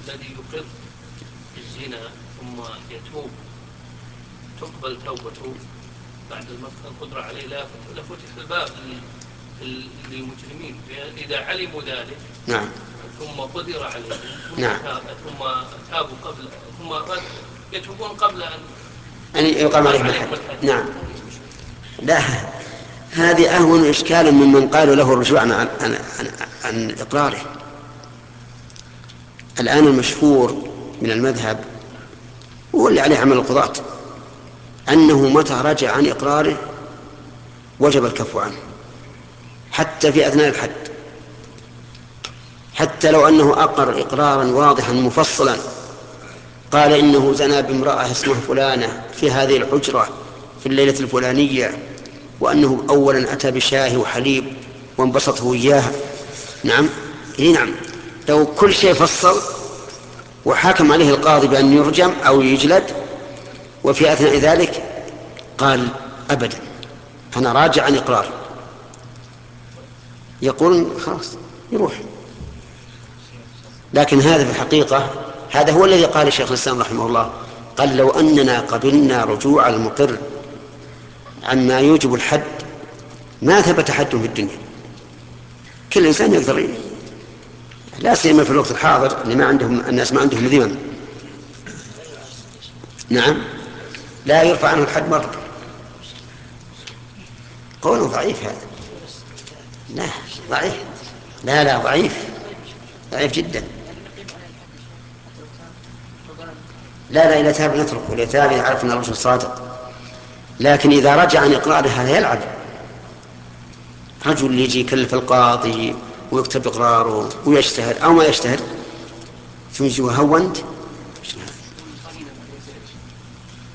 الذي يقر بالزنا ثم يتوب تقبل توبته بعد القدرة عليه لفتح الباب للمجرمين إذا علموا ذلك. نعم. ثم قدر عليهم نعم. ثم تابوا قبل ثم يتوبون قبل أن يقام عليهم الحد. نعم. لا، هذه أهون إشكالا ممن قالوا له الرجوع عن إقراره. الآن المشهور من المذهب واللي عليه عمل القضاة أنه متى رجع عن إقراره وجب الكف عنه حتى في أثناء الحد، حتى لو أنه أقر إقرارا واضحا مفصلا، قال إنه زنى بامرأة اسمها فلانة في هذه الحجرة في الليلة الفلانية، وأنه أولا أتى بشاه وحليب وانبسطه إياها. نعم. نعم. لو كل شيء فصل وحكم عليه القاضي بأن يرجم أو يجلد، وفي أثناء ذلك قال أبدا أنا راجع عن إقرار، يقول خلاص يروح. لكن هذا في الحقيقة هذا هو الذي قال الشيخ الإسلام رحمه الله، قال لو أننا قبلنا رجوع المقر عما يوجب الحد ما ثبت حد في الدنيا. كل إنسان يقدر، لا سيما في الوقت الحاضر اللي ما عندهم الناس ما عندهم ذمم. نعم. لا يرفع عنه الحد مرة. قوله ضعيف هذا. لا ضعيف. لا ضعيف، ضعيف جدا. لا إذا تاب نتركه، إذا تاب يعرف أن الرجل صادق. لكن إذا رجع عن إقرارها يلعب. رجل يجي يكلف القاضي ويكتب إقراره ويجتهد أو ما يجتهد ثم يجي وهونت.